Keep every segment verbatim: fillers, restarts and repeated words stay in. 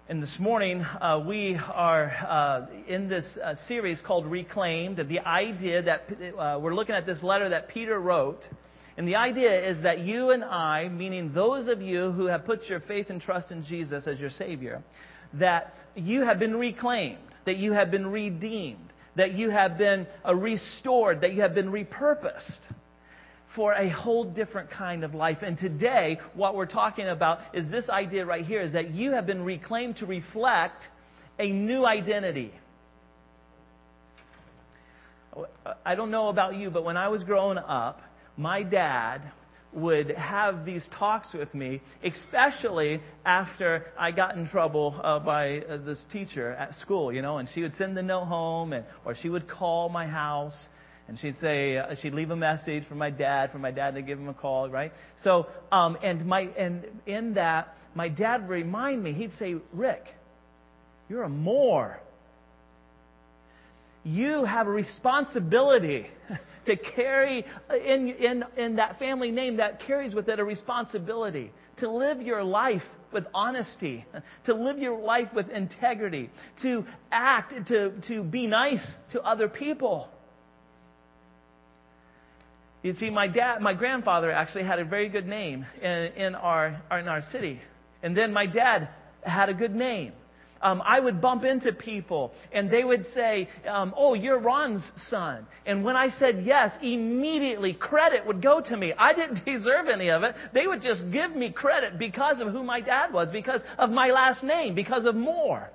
And this morning, uh, we are uh, in this uh, series called Reclaimed. The idea that uh, we're looking at this letter that Peter wrote. And the idea is that you and I, meaning those of you who have put your faith and trust in Jesus as your Savior, that you have been reclaimed, that you have been redeemed, that you have been uh, restored, that you have been repurposed for a whole different kind of life. And today, what we're talking about is this idea right here, is that you have been reclaimed to reflect a new identity. I don't know about you, but when I was growing up, my dad would have these talks with me, especially after I got in trouble uh, by uh, this teacher at school, you know, and she would send the note home, and or she would call my house. And she'd say, uh, she'd leave a message for my dad, for my dad to give him a call, right? So, um, and my, and in that, my dad would remind me, he'd say, Rick, you're a Moore. You have a responsibility to carry, in, in, in that family name, that carries with it a responsibility to live your life with honesty, to live your life with integrity, to act, to, to be nice to other people. You see, my dad, my grandfather actually had a very good name in, in our in our city, and then my dad had a good name. Um, I would bump into people, and they would say, um, "Oh, you're Ron's son." And when I said yes, immediately credit would go to me. I didn't deserve any of it. They would just give me credit because of who my dad was, because of my last name, because of Moore.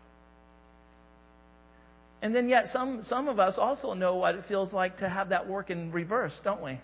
And then yet some, some of us also know what it feels like to have that work in reverse, don't we?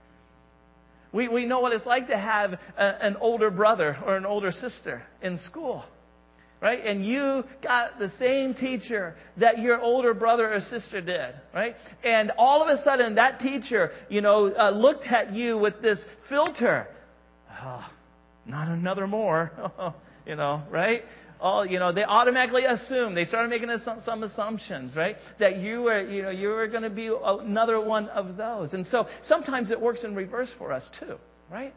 We, we know what it's like to have a, an older brother or an older sister in school, right? And you got the same teacher that your older brother or sister did, right? And all of a sudden that teacher, you know, uh, looked at you with this filter. Oh, not another Moore, you know, right? All, you know, they automatically assume, they started making some, some assumptions, right? That you were, you know, you were going to be another one of those. And so sometimes it works in reverse for us too, right?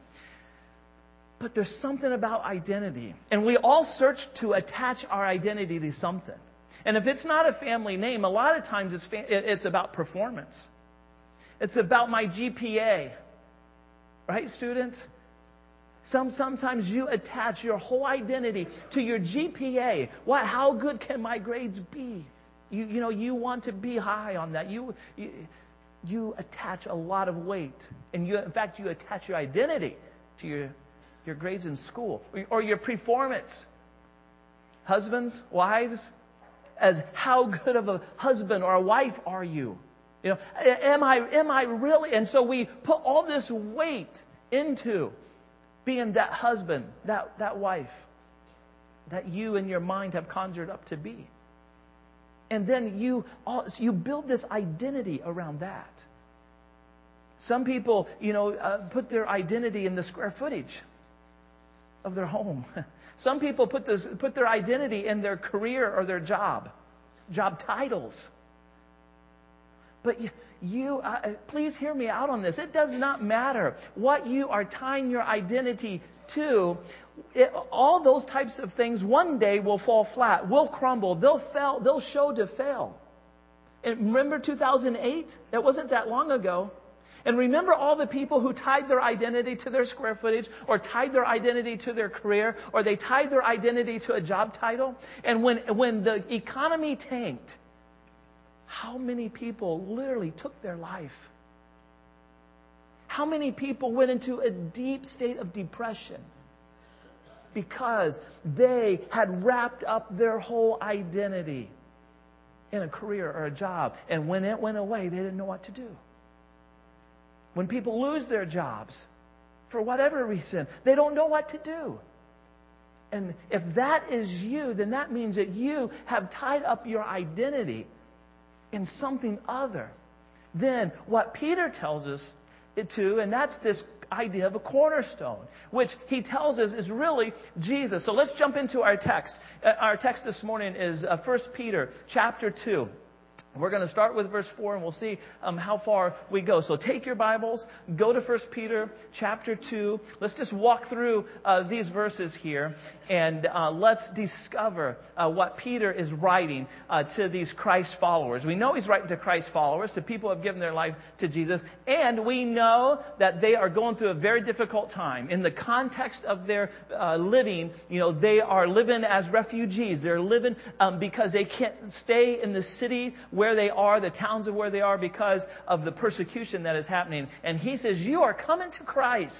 But there's something about identity. And we all search to attach our identity to something. And if it's not a family name, a lot of times it's, it's about performance. It's about my G P A. Right, students? Some, sometimes you attach your whole identity to your G P A. What? How good can my grades be? You, you know, you want to be high on that. You, you, you attach a lot of weight, and you, in fact, you attach your identity to your, your grades in school or, or your performance. Husbands, wives, as how good of a husband or a wife are you? You know, am I, am I really? And so we put all this weight into being that husband, that, that wife that you in your mind have conjured up to be. And then you, you build this identity around that. Some people, you know, uh, put their identity in the square footage of their home. Some people put this, put their identity in their career or their job, job titles. But you, you uh, please hear me out on this. It does not matter what you are tying your identity to. It, all those types of things one day will fall flat, will crumble, they'll fail, they'll show to fail. And remember two thousand eight? That wasn't that long ago. And remember all the people who tied their identity to their square footage, or tied their identity to their career, or they tied their identity to a job title. And when when the economy tanked, how many people literally took their life? How many people went into a deep state of depression because they had wrapped up their whole identity in a career or a job, and when it went away, they didn't know what to do? When people lose their jobs, for whatever reason, they don't know what to do. And if that is you, then that means that you have tied up your identity in something other than what Peter tells us it to, and that's this idea of a cornerstone, which he tells us is really Jesus. So let's jump into our text. Our text this morning is First Peter chapter two. We're going to start with verse four, and we'll see um, how far we go. So take your Bibles, go to First Peter chapter two. Let's just walk through uh, these verses here, and uh, let's discover uh, what Peter is writing uh, to these Christ followers. We know he's writing to Christ followers, to people who have given their life to Jesus, and we know that they are going through a very difficult time. In the context of their uh, living, you know, they are living as refugees. They're living um, because they can't stay in the city where where they are, the towns of where they are, because of the persecution that is happening. And he says, you are coming to Christ.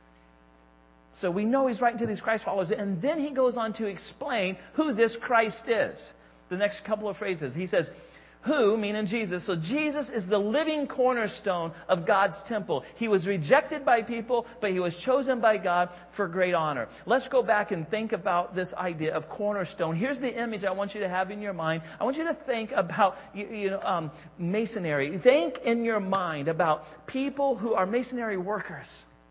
So we know he's writing to these Christ followers. And then he goes on to explain who this Christ is. The next couple of phrases. He says, who, meaning Jesus. So Jesus is the living cornerstone of God's temple. He was rejected by people, but he was chosen by God for great honor. Let's go back and think about this idea of cornerstone. Here's the image I want you to have in your mind. I want you to think about you, you know, um, masonry. Think in your mind about people who are masonry workers.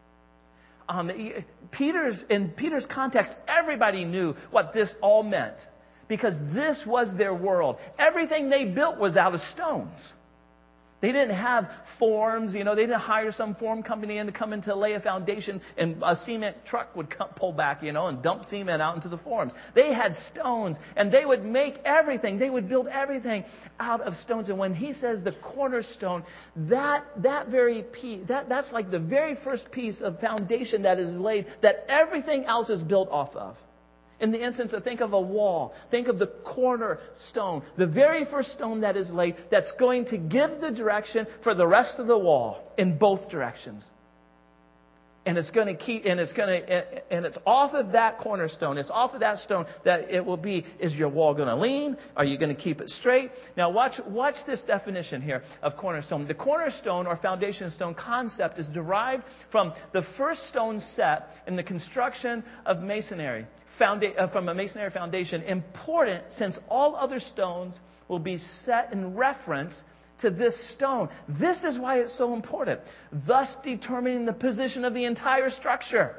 Um, Peter's in Peter's context, everybody knew what this all meant. Because this was their world. Everything they built was out of stones. They didn't have forms, you know, they didn't hire some form company in to come in to lay a foundation and a cement truck would come, pull back, you know, and dump cement out into the forms. They had stones and they would make everything. They would build everything out of stones. And when he says the cornerstone, that, that very piece, that, that's like the very first piece of foundation that is laid that everything else is built off of. In the instance of think of a wall, think of the cornerstone, the very first stone that is laid that's going to give the direction for the rest of the wall in both directions. And it's going to keep, and it's going to, and it's off of that cornerstone, it's off of that stone that it will be, is your wall going to lean? Are you going to keep it straight? Now watch, watch this definition here of cornerstone. The cornerstone or foundation stone concept is derived from the first stone set in the construction of masonry. Founda- uh, from a masonry foundation, important since all other stones will be set in reference to this stone. This is why it's so important, thus determining the position of the entire structure.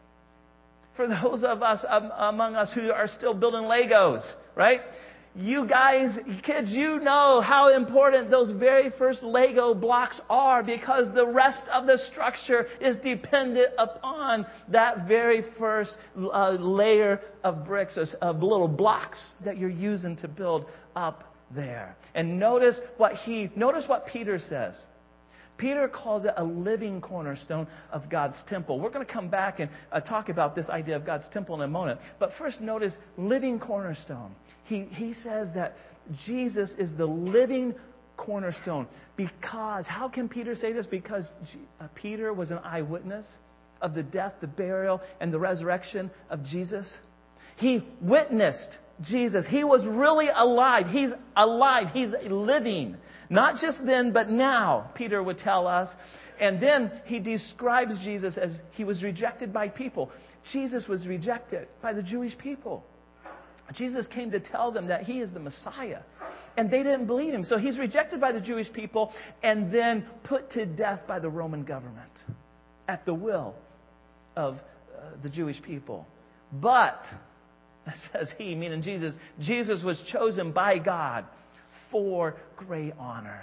For those of us um, among us who are still building Legos, right? You guys, kids, you know how important those very first Lego blocks are because the rest of the structure is dependent upon that very first uh, layer of bricks, of little blocks that you're using to build up there. And notice what he, notice what Peter says. Peter calls it a living cornerstone of God's temple. We're going to come back and uh, talk about this idea of God's temple in a moment. But first notice living cornerstone. He, he says that Jesus is the living cornerstone. Because, how can Peter say this? Because G, uh, Peter was an eyewitness of the death, the burial, and the resurrection of Jesus. He witnessed Jesus. He was really alive. He's alive. He's living. Not just then, but now, Peter would tell us. And then he describes Jesus as he was rejected by people. Jesus was rejected by the Jewish people. Jesus came to tell them that he is the Messiah. And they didn't believe him. So he's rejected by the Jewish people and then put to death by the Roman government at the will of uh, the Jewish people. But, says he, meaning Jesus, Jesus was chosen by God for great honor.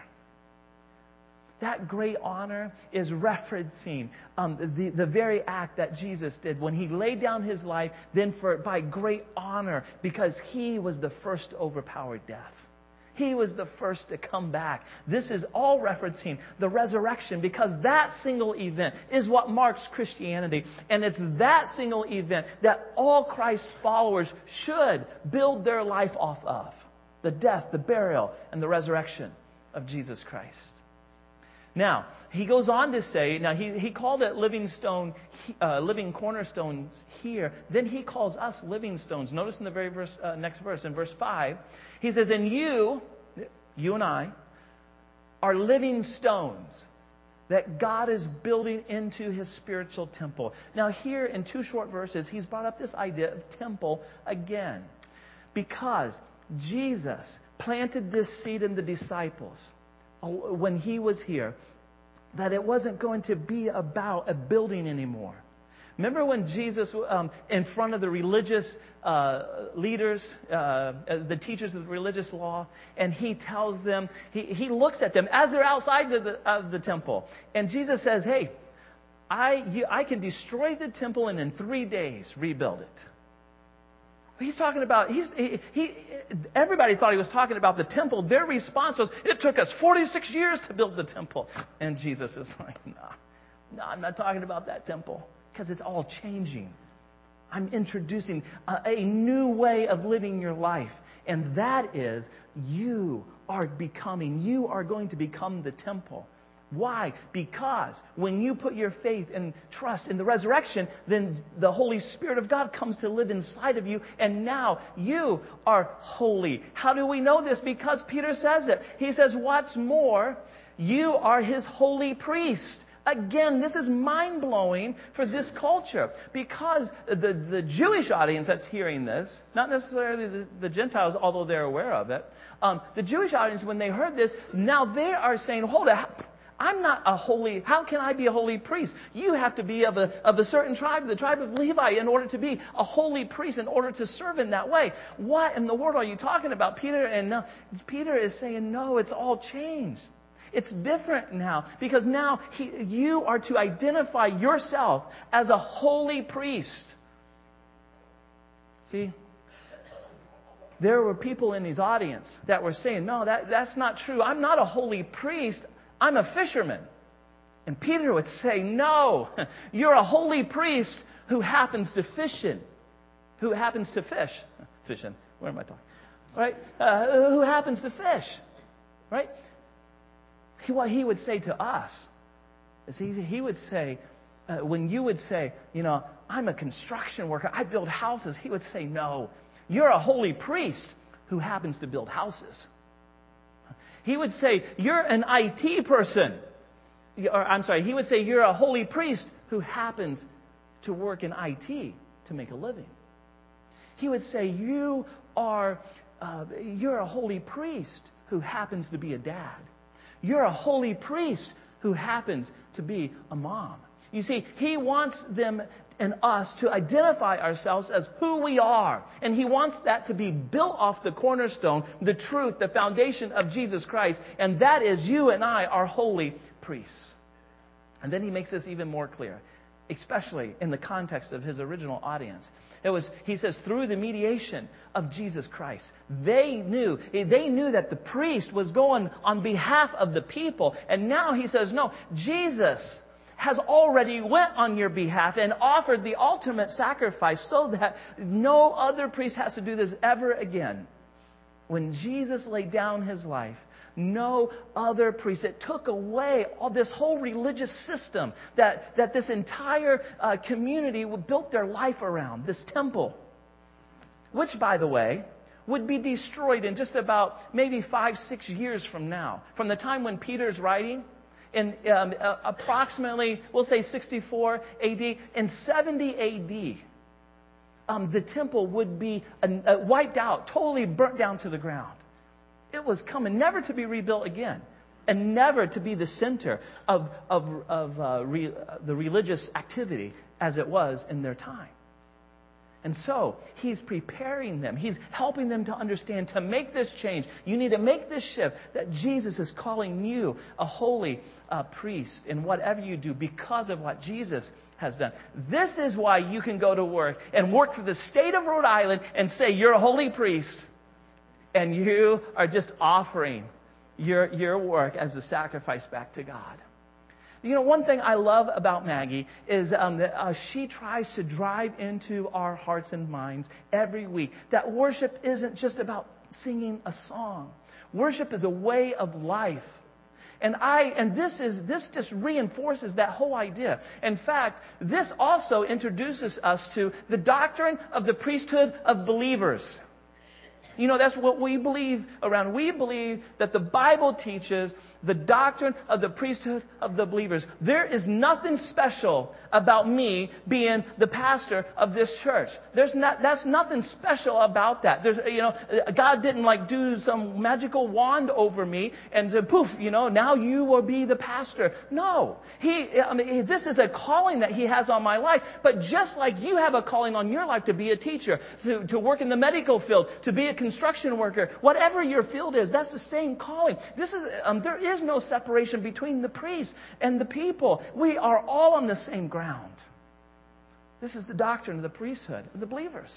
That great honor is referencing um, the, the very act that Jesus did when he laid down his life, then for by great honor, because he was the first to overpower death. He was the first to come back. This is all referencing the resurrection, because that single event is what marks Christianity. And it's that single event that all Christ's followers should build their life off of. The death, the burial, and the resurrection of Jesus Christ. Now, he goes on to say, now he, he called it living stone, uh, living cornerstones here. Then he calls us living stones. Notice in the very verse, uh, next verse, in verse five, he says, and you, you and I, are living stones that God is building into his spiritual temple. Now here in two short verses, he's brought up this idea of temple again. Because Jesus planted this seed in the disciples when he was here, that it wasn't going to be about a building anymore, Remember when Jesus, um, in front of the religious uh, leaders, uh, the teachers of the religious law, and he tells them, he, he looks at them as they're outside of the, of the temple. And Jesus says, hey, I, you, I can destroy the temple and in three days rebuild it. He's talking about, he's, he, he, everybody thought he was talking about the temple. Their response was, it took us forty-six years to build the temple. And Jesus is like, no, no, I'm not talking about that temple. Because it's all changing. I'm introducing a, a new way of living your life. And that is, you are becoming, you are going to become the temple. Why? Because when you put your faith and trust in the resurrection, then the Holy Spirit of God comes to live inside of you, and now you are holy. How do we know this? Because Peter says it. He says, what's more, you are His holy priest. Again, this is mind-blowing for this culture, because the, the Jewish audience that's hearing this, not necessarily the, the Gentiles, although they're aware of it, um, the Jewish audience, when they heard this, now they are saying, hold it, I'm not a holy, how can I be a holy priest? You have to be of a, of a certain tribe, the tribe of Levi, in order to be a holy priest, in order to serve in that way. What in the world are you talking about, Peter? And no, Peter is saying, no, it's all changed. It's different now, because now he, you are to identify yourself as a holy priest. See, there were people in his audience that were saying, no, that, that's not true. I'm not a holy priest. I'm a fisherman. And Peter would say, no, you're a holy priest who happens to fish in. Who happens to fish. Fish in. Where am I talking? Right? Uh, who happens to fish. Right? He, what he would say to us is he, he would say, uh, when you would say, you know, I'm a construction worker, I build houses, he would say, no, you're a holy priest who happens to build houses. He would say, you're an I T person. Or, I'm sorry, he would say, you're a holy priest who happens to work in I T to make a living. He would say, you are, uh, you're a holy priest who happens to be a dad. You're a holy priest who happens to be a mom. You see, he wants them and us to identify ourselves as who we are. And he wants that to be built off the cornerstone, the truth, the foundation of Jesus Christ. And that is, you and I are holy priests. And then he makes this even more clear, especially in the context of his original audience. It was, he says, through the mediation of Jesus Christ. They knew, they knew that the priest was going on behalf of the people. And now he says, no, Jesus has already went on your behalf and offered the ultimate sacrifice so that no other priest has to do this ever again. When Jesus laid down his life, no other priest. It took away all this whole religious system that, that this entire uh, community built their life around, this temple. Which, by the way, would be destroyed in just about maybe five, six years from now. From the time when Peter's writing, in um, uh, approximately, we'll say sixty-four A D, in seventy A D, um, the temple would be uh, uh, wiped out, totally burnt down to the ground. It was coming never to be rebuilt again, and never to be the center of, of, of uh, re, uh, the religious activity as it was in their time. And so, he's preparing them. He's helping them to understand, to make this change. You need to make this shift, that Jesus is calling you a holy uh, priest in whatever you do because of what Jesus has done. This is why you can go to work and work for the state of Rhode Island and say you're a holy priest. And you are just offering your, your work as a sacrifice back to God. You know, one thing I love about Maggie is um, that uh, she tries to drive into our hearts and minds every week that worship isn't just about singing a song. Worship is a way of life. And I and this is this just reinforces that whole idea. In fact, this also introduces us to the doctrine of the priesthood of believers. You know, that's what we believe around. We believe that the Bible teaches the doctrine of the priesthood of the believers. There is nothing special about me being the pastor of this church. There's not, that's nothing special about that. There's, you know, God didn't like do some magical wand over me and say, poof, you know, now you will be the pastor. No. He, I mean, this is a calling that He has on my life. But just like you have a calling on your life to be a teacher, to, to work in the medical field, to be a construction worker, whatever your field is, that's the same calling. This is, um, there is no separation between the priests and the people. We are all on the same ground. This is the doctrine of the priesthood of the believers.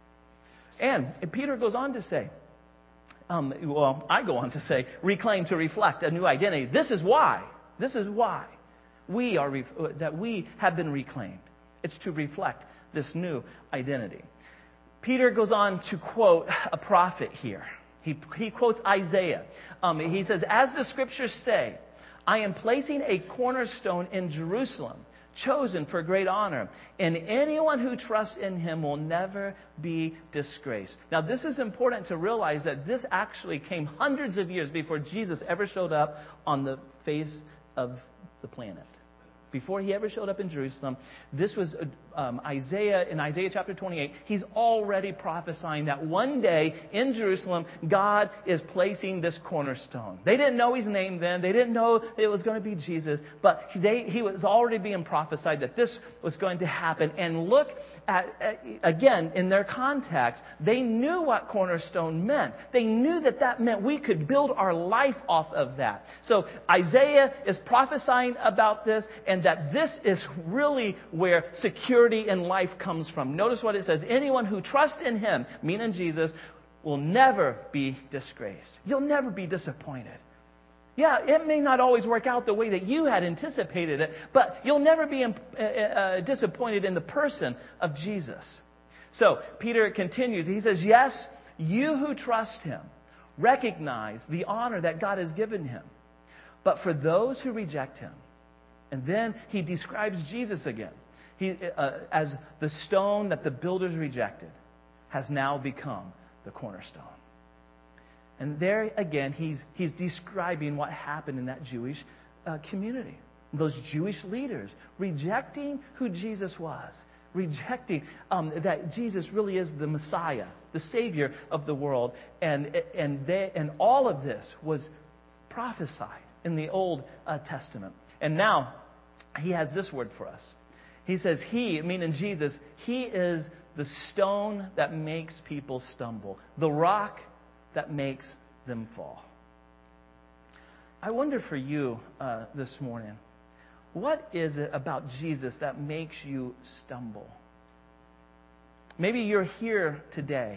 And Peter goes on to say, um, well, I go on to say, reclaim to reflect a new identity. This is why. This is why we are re- that we have been reclaimed. It's to reflect this new identity. Peter goes on to quote a prophet here. He, he quotes Isaiah. Um, he says, as the scriptures say, I am placing a cornerstone in Jerusalem, chosen for great honor, and anyone who trusts in Him will never be disgraced. Now, this is important to realize that this actually came hundreds of years before Jesus ever showed up on the face of the planet. Before He ever showed up in Jerusalem, this was um, Isaiah, in Isaiah chapter twenty-eight, he's already prophesying that one day in Jerusalem, God is placing this cornerstone. They didn't know His name then. They didn't know it was going to be Jesus. But they, He was already being prophesied that this was going to happen. And look at, at, again, in their context, they knew what cornerstone meant. They knew that that meant we could build our life off of that. So Isaiah is prophesying about this, and that this is really where security in life comes from. Notice what it says. Anyone who trusts in Him, meaning Jesus, will never be disgraced. You'll never be disappointed. Yeah, it may not always work out the way that you had anticipated it, but you'll never be uh, uh, disappointed in the person of Jesus. So, Peter continues. He says, yes, you who trust Him recognize the honor that God has given Him. But for those who reject Him, and then he describes Jesus again. He, uh, as the stone that the builders rejected has now become the cornerstone. And there again, he's, he's describing what happened in that Jewish uh, community. Those Jewish leaders rejecting who Jesus was. Rejecting um, that Jesus really is the Messiah, the Savior of the world. And, and, they, and all of this was prophesied in the Old uh, Testament. And now, He has this word for us. He says, He, meaning Jesus, He is the stone that makes people stumble, the rock that makes them fall. I wonder for you uh, this morning, what is it about Jesus that makes you stumble? Maybe you're here today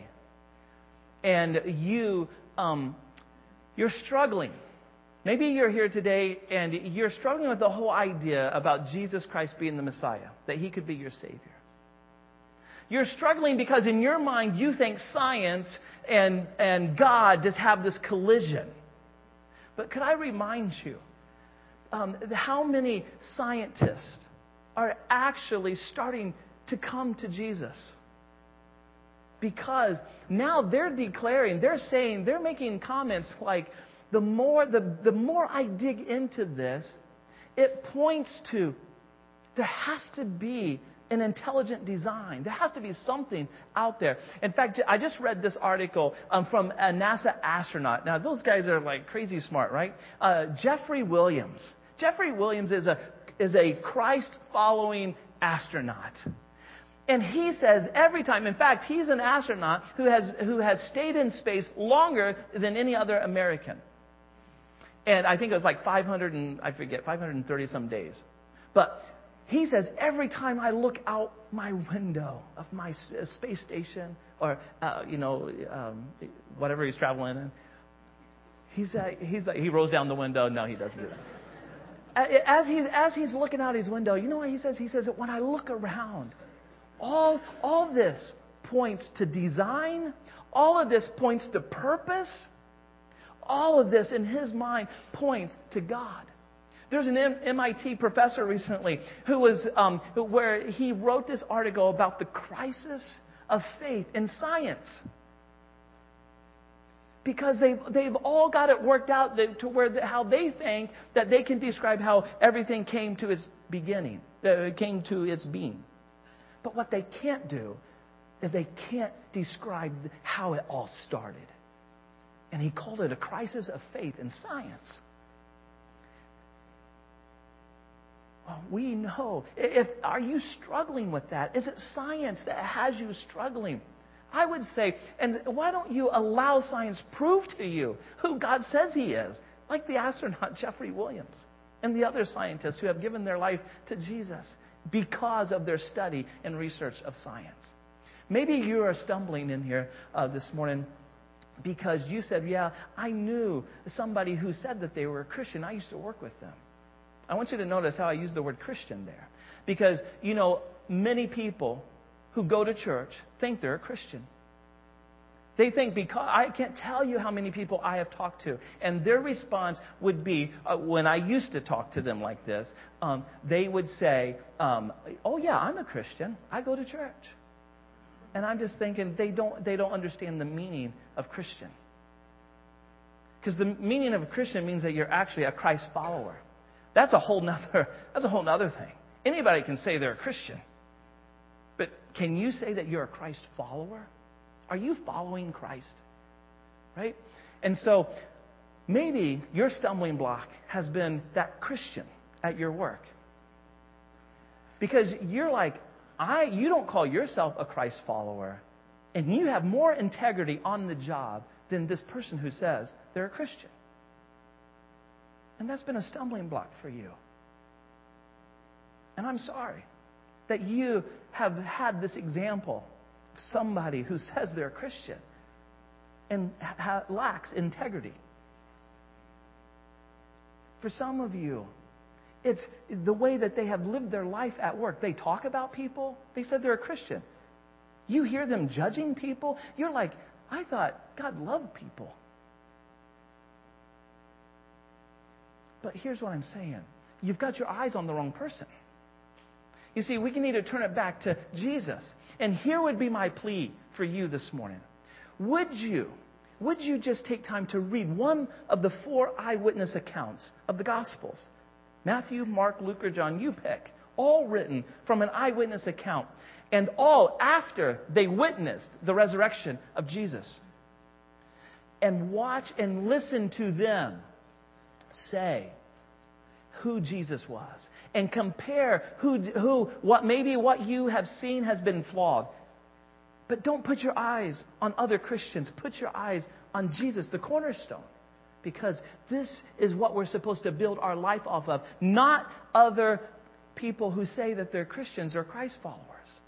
and you, um, you're struggling. Maybe you're here today and you're struggling with the whole idea about Jesus Christ being the Messiah, that He could be your Savior. You're struggling because in your mind you think science and, and God just have this collision. But could I remind you um, how many scientists are actually starting to come to Jesus? Because now they're declaring, they're saying, they're making comments like, The more, the, the more I dig into this, it points to there has to be an intelligent design. There has to be something out there. In fact, I just read this article um, from a NASA astronaut. Now, those guys are like crazy smart, right? Uh, Jeffrey Williams. Jeffrey Williams is a is a Christ-following astronaut. And he says every time, in fact, he's an astronaut who has who has stayed in space longer than any other American. And I think it was like five hundred and, I forget, five hundred thirty some days. But he says, every time I look out my window of my space station or, uh, you know, um, whatever he's traveling in, he's, uh, he's like, he rolls down the window. No, he doesn't do that. As he's, as he's looking out his window, you know what he says? He says that when I look around, all, all this points to design. All of this points to purpose. All of this in his mind points to God. There's an M I T professor recently who was um, where he wrote this article about the crisis of faith in science. Because they've, they've all got it worked out to where the, how they think that they can describe how everything came to its beginning, uh, came to its being. But what they can't do is they can't describe how it all started. And he called it a crisis of faith in science. Well, we know. If, are you struggling with that? Is it science that has you struggling? I would say, and why don't you allow science prove to you who God says He is? Like the astronaut Jeffrey Williams and the other scientists who have given their life to Jesus because of their study and research of science. Maybe you are stumbling in here uh, this morning because you said, yeah, I knew somebody who said that they were a Christian. I used to work with them. I want you to notice how I use the word Christian there. Because, you know, many people who go to church think they're a Christian. They think, because I can't tell you how many people I have talked to, and their response would be, uh, when I used to talk to them like this, um, they would say, um, oh yeah, I'm a Christian. I go to church. And I'm just thinking they don't they don't understand the meaning of Christian. Because the meaning of a Christian means that you're actually a Christ follower. That's a whole nother that's a whole nother thing. Anybody can say they're a Christian. But can you say that you're a Christ follower? Are you following Christ? Right? And so maybe your stumbling block has been that Christian at your work. Because you're like, I you don't call yourself a Christ follower, and you have more integrity on the job than this person who says they're a Christian. And that's been a stumbling block for you. And I'm sorry that you have had this example of somebody who says they're a Christian and ha- lacks integrity. For some of you, it's the way that they have lived their life at work. They talk about people. They said they're a Christian. You hear them judging people. You're like, I thought God loved people. But here's what I'm saying. You've got your eyes on the wrong person. You see, we need to turn it back to Jesus. And here would be my plea for you this morning. Would you, would you just take time to read one of the four eyewitness accounts of the Gospels? Matthew, Mark, Luke, or John, you pick. All written from an eyewitness account. And all after they witnessed the resurrection of Jesus. And watch and listen to them say who Jesus was. And compare who, who, what maybe what you have seen has been flawed. But don't put your eyes on other Christians. Put your eyes on Jesus, the cornerstone. Because this is what we're supposed to build our life off of. Not other people who say that they're Christians or Christ followers.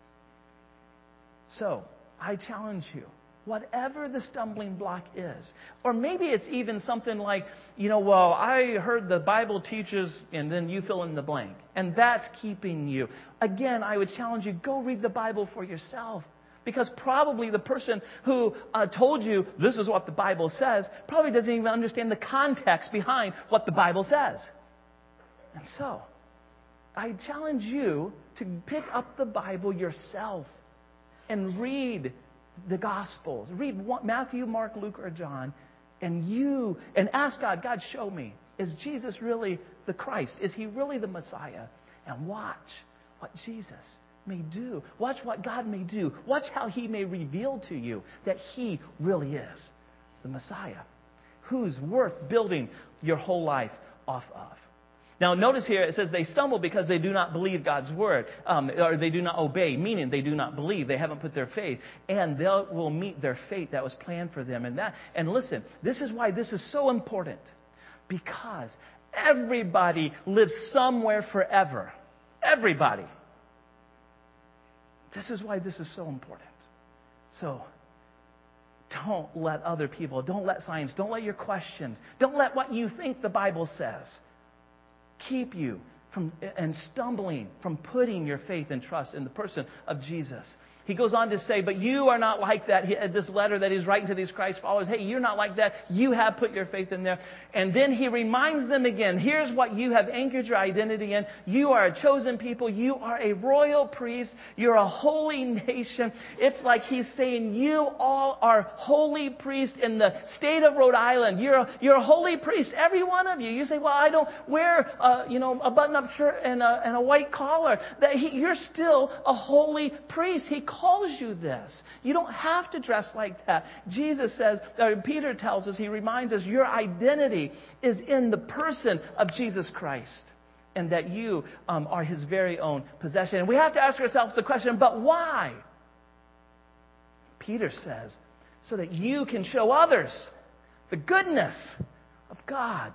So, I challenge you. Whatever the stumbling block is. Or maybe it's even something like, you know, well, I heard the Bible teaches, and then you fill in the blank. And that's keeping you. Again, I would challenge you, go read the Bible for yourself. Because probably the person who uh, told you this is what the Bible says probably doesn't even understand the context behind what the Bible says. And so, I challenge you to pick up the Bible yourself and read the Gospels. Read Matthew, Mark, Luke, or John, and you and ask God, God, show me. Is Jesus really the Christ? Is He really the Messiah? And watch what Jesus may do. Watch what God may do. Watch how He may reveal to you that He really is the Messiah, who's worth building your whole life off of. Now, notice here it says they stumble because they do not believe God's word, um, or they do not obey, meaning they do not believe. They haven't put their faith, and they will meet their fate that was planned for them. And that, and listen, this is why this is so important, because everybody lives somewhere forever. Everybody. This is why this is so important. So, don't let other people, don't let science, don't let your questions, don't let what you think the Bible says keep you from and stumbling from putting your faith and trust in the person of Jesus. He goes on to say, but you are not like that. He, this letter that he's writing to these Christ followers, hey, you're not like that. You have put your faith in there. And then he reminds them again, here's what you have anchored your identity in. You are a chosen people. You are a royal priest. You're a holy nation. It's like he's saying, you all are holy priests in the state of Rhode Island. You're a, you're a holy priest, every one of you. You say, well, I don't wear uh, you know, a button-up shirt and a, and a white collar. That he, you're still a holy priest. He calls you this. You don't have to dress like that. Jesus says, uh, Peter tells us, he reminds us, your identity is in the person of Jesus Christ. And that you um, are His very own possession. And we have to ask ourselves the question, but why? Peter says, so that you can show others the goodness of God.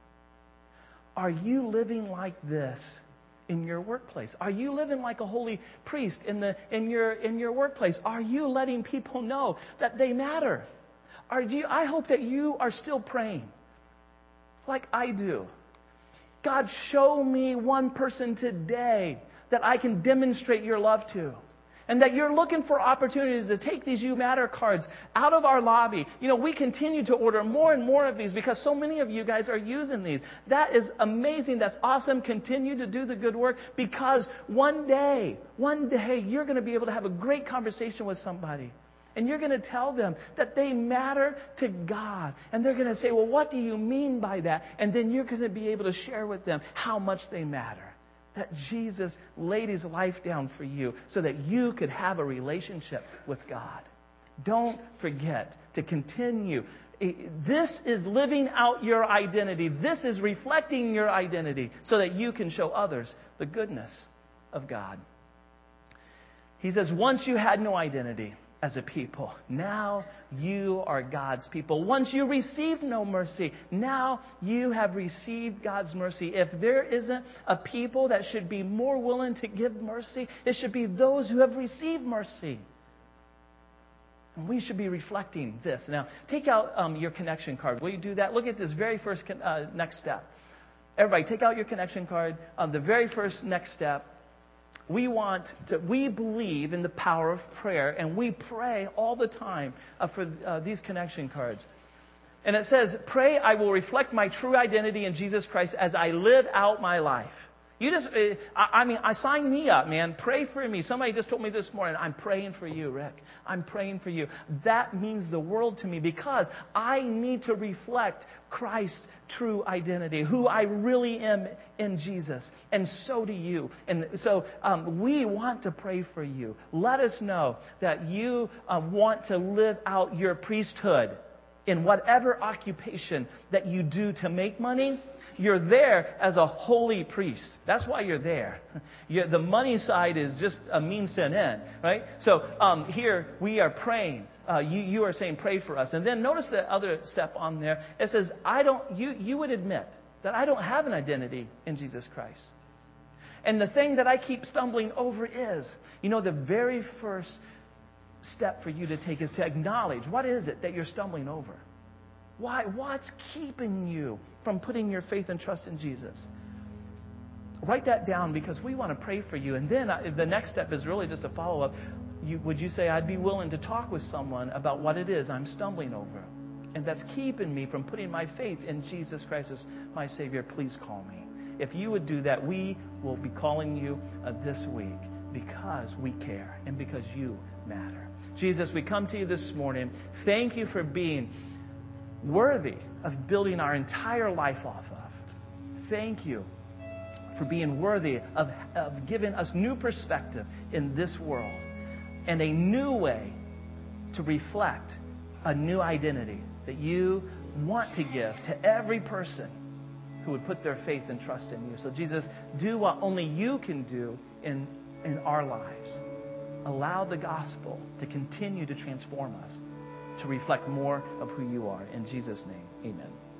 Are you living like this in your workplace? Are you living like a holy priest in the in your in your workplace? Are you letting people know that they matter? Are you, I hope that you are still praying like I do. God, show me one person today that I can demonstrate your love to. And that you're looking for opportunities to take these You Matter cards out of our lobby. You know, we continue to order more and more of these because so many of you guys are using these. That is amazing. That's awesome. Continue to do the good work because one day, one day, you're going to be able to have a great conversation with somebody. And you're going to tell them that they matter to God. And they're going to say, well, what do you mean by that? And then you're going to be able to share with them how much they matter. That Jesus laid His life down for you so that you could have a relationship with God. Don't forget to continue. This is living out your identity. This is reflecting your identity so that you can show others the goodness of God. He says, once you had no identity as a people, now you are God's people. Once you received no mercy, now you have received God's mercy. If there isn't a people that should be more willing to give mercy, it should be those who have received mercy. And we should be reflecting this. Now, take out um, your connection card. Will you do that? Look at this very first con- uh, next step. Everybody, take out your connection card. Um, the very first next step. We want to, we believe in the power of prayer, and we pray all the time uh, for uh, these connection cards. And it says, pray I will reflect my true identity in Jesus Christ as I live out my life. You just, uh, I, I mean, I sign me up, man. Pray for me. Somebody just told me this morning, I'm praying for you, Rick. I'm praying for you. That means the world to me because I need to reflect Christ's true identity, who I really am in Jesus. And so do you. And so um, we want to pray for you. Let us know that you uh, want to live out your priesthood in whatever occupation that you do to make money. You're there as a holy priest. That's why you're there. You're, the money side is just a means to an end, right? So um, here we are praying. Uh, you, you are saying, pray for us. And then notice the other step on there. It says, I don't. You, you would admit that I don't have an identity in Jesus Christ. And the thing that I keep stumbling over is, you know, the very first step for you to take is to acknowledge what is it that you're stumbling over. Why? What's keeping you from putting your faith and trust in Jesus? Write that down because we want to pray for you. And then uh, the next step is really just a follow-up. You, would you say, I'd be willing to talk with someone about what it is I'm stumbling over? And that's keeping me from putting my faith in Jesus Christ as my Savior. Please call me. If you would do that, we will be calling you uh, this week because we care and because you matter. Jesus, we come to you this morning. Thank you for being worthy of building our entire life off of. Thank you for being worthy of, of giving us new perspective in this world and a new way to reflect a new identity that you want to give to every person who would put their faith and trust in you. So Jesus, do what only you can do in, in our lives. Allow the gospel to continue to transform us, to reflect more of who you are. In Jesus' name, amen.